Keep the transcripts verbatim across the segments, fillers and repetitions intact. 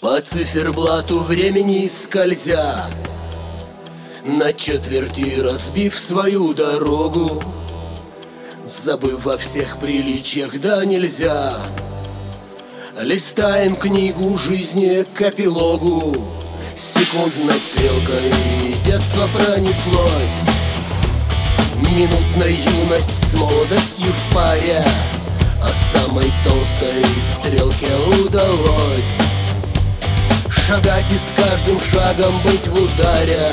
По циферблату времени скользя, на четверти разбив свою дорогу, забыв о всех приличиях, да нельзя. Листаем книгу жизни к эпилогу, секундной стрелкой детство пронеслось. Минутная юность с молодостью в паре, а самой толстой стрелке удалось шагать и с каждым шагом быть в ударе.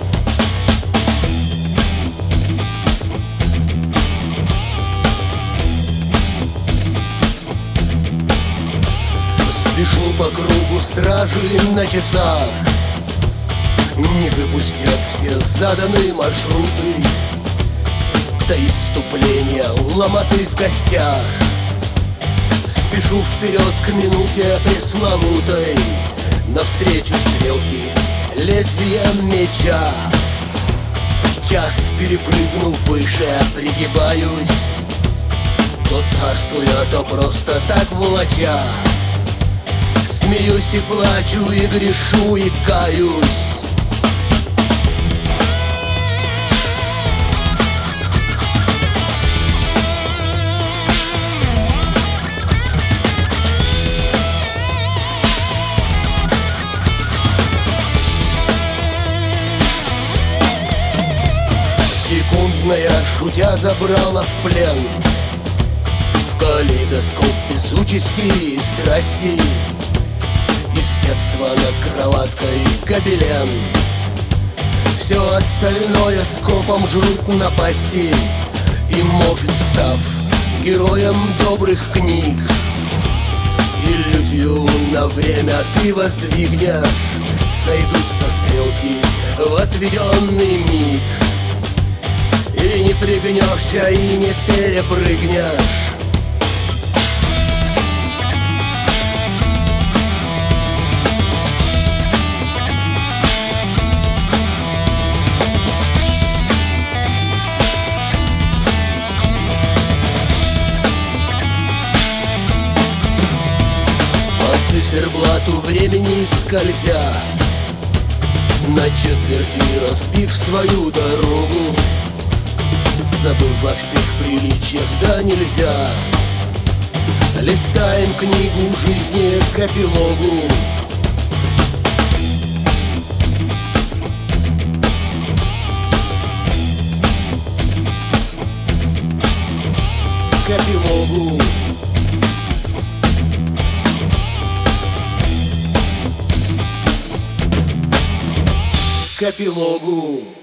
Спешу по кругу стражи на часах, не выпустят все заданные маршруты, до иступления ломоты в костях. Спешу вперед к минуте пресловутой, навстречу стрелки лезвием меча. Час перепрыгнув выше, пригибаюсь, то царствуя, то просто так волоча. Смеюсь и плачу, и грешу, и каюсь. Секундная, шутя, забрала в плен в калейдоскоп безучасти и страсти. Из детства над кроваткой гобелен, все остальное скопом жрут напасти. И, может, став героем добрых книг, иллюзию на время ты воздвигнешь. Сойдутся стрелки в отведенный миг, и не пригнешься, и не перепрыгнешь. По циферблату времени скользя, на четверти разбив свою дорогу, забыв о всех приличиях, да нельзя. Листаем книгу жизни к эпилогу. К эпилогу. К эпилогу.